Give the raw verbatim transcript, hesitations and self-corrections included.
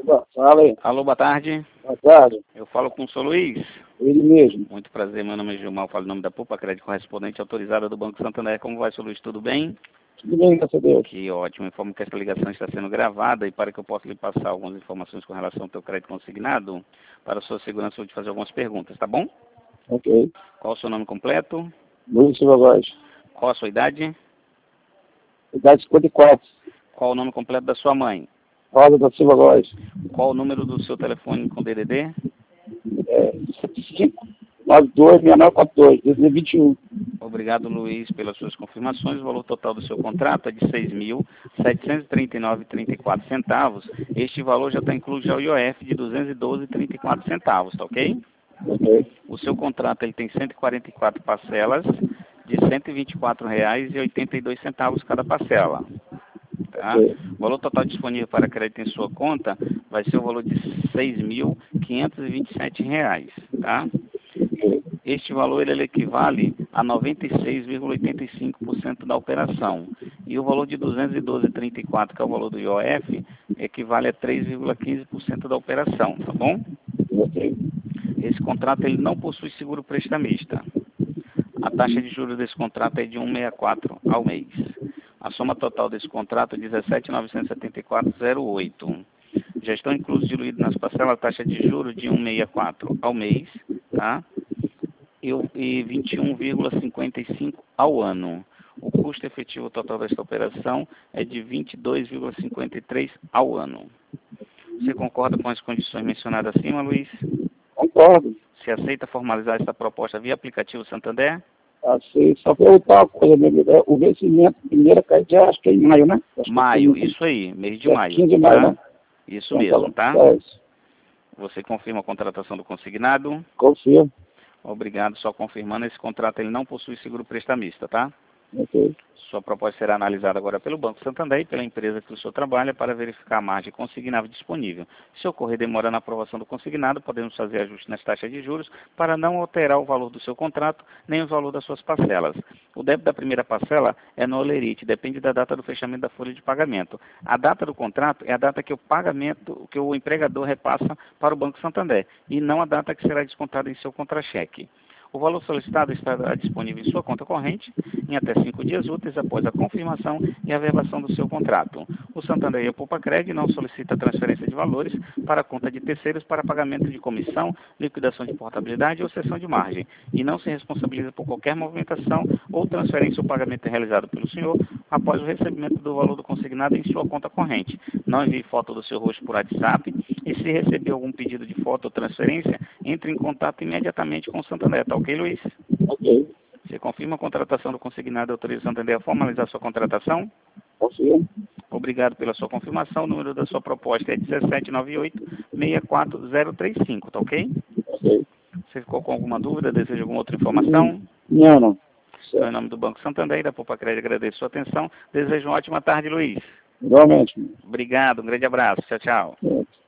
Opa, fala aí. Alô, boa tarde. Boa tarde. Eu falo com o senhor Luiz. Ele mesmo. Muito prazer, meu nome é Gilmar, eu falo em nome da Poupa Crédito, correspondente autorizada do Banco Santander. Como vai, senhor Luiz? Tudo bem? Tudo bem, graças a Deus. Que ótimo. Informo que esta ligação está sendo gravada e para que eu possa lhe passar algumas informações com relação ao teu crédito consignado, para a sua segurança eu vou te fazer algumas perguntas, tá bom? Ok. Qual o seu nome completo? Luiz Silva Góes. Qual a sua idade? Idade cinquenta e quatro. Qual o nome completo da sua mãe? Rosa da Silva Góes. Qual o número do seu telefone com D D D? É, cinco nove dois seis nove quatro dois, vinte e um. Obrigado, Luiz, pelas suas confirmações. O valor total do seu contrato é de seis mil setecentos e trinta e nove vírgula trinta e quatro centavos. Este valor já está incluso já o I O F de duzentos e doze vírgula trinta e quatro centavos, tá ok? Ok. O seu contrato ele tem cento e quarenta e quatro parcelas de cento e vinte e quatro reais e oitenta e dois centavos cada parcela. Tá? Ok. O valor total disponível para crédito em sua conta vai ser o valor de seis mil quinhentos e vinte e sete reais. Tá? Este valor ele equivale a noventa e seis vírgula oitenta e cinco por cento da operação. E o valor de duzentos e doze vírgula trinta e quatro, que é o valor do I O F, equivale a três vírgula quinze por cento da operação, tá bom? Ok. Esse Esse contrato ele não possui seguro prestamista. A taxa de juros desse contrato é de cento e sessenta e quatro ao mês. A soma total desse contrato é dezessete mil novecentos e setenta e quatro vírgula zero oito. Já estão inclusos diluídos nas parcelas a taxa de juros de cento e sessenta e quatro ao mês, tá? E vinte e um vírgula cinquenta e cinco ao ano. O custo efetivo total desta operação é de vinte e dois vírgula cinquenta e três ao ano. Você concorda com as condições mencionadas acima, Luiz? Concordo. Você aceita formalizar essa proposta via aplicativo Santander? Assim, só perguntar uma coisa, meu amigo. O vencimento, primeira cai já, acho que é em maio, né? Acho Maio, que é isso aí, mês de dia maio. quinze de maio, Tá? né? Isso Então, mesmo, tá? tá? É isso. Você confirma a contratação do consignado? Confio. Obrigado, só confirmando, esse contrato ele não possui seguro prestamista, tá? Ok. Sua proposta será analisada agora pelo Banco Santander e pela empresa que o senhor trabalha para verificar a margem consignável disponível. Se ocorrer demora na aprovação do consignado, podemos fazer ajuste nas taxas de juros para não alterar o valor do seu contrato nem o valor das suas parcelas. O débito da primeira parcela é no olerite, depende da data do fechamento da folha de pagamento. A data do contrato é a data que o pagamento, que o empregador repassa para o Banco Santander e não a data que será descontada em seu contra-cheque. O valor solicitado estará disponível em sua conta corrente em até cinco dias úteis após a confirmação e averbação do seu contrato. O Santander e a Poupa Crédito não solicita transferência de valores para a conta de terceiros para pagamento de comissão, liquidação de portabilidade ou cessão de margem e não se responsabiliza por qualquer movimentação ou transferência ou pagamento realizado pelo senhor após o recebimento do valor do consignado em sua conta corrente. Não envie foto do seu rosto por WhatsApp e se receber algum pedido de foto ou transferência, entre em contato imediatamente com o Santander, tá ok, Luiz? Ok. Você confirma a contratação do consignado e autoriza o Santander a formalizar sua contratação? Confio. Obrigado pela sua confirmação. O número da sua proposta é dezessete nove oito seis quatro zero três cinco, tá ok? Ok. Você ficou com alguma dúvida? Deseja alguma outra informação? Não, não. Então, em nome do Banco Santander e da Poupa Crédito, agradeço a sua atenção. Desejo uma ótima tarde, Luiz. Igualmente. Obrigado, um grande abraço. Tchau, tchau. É.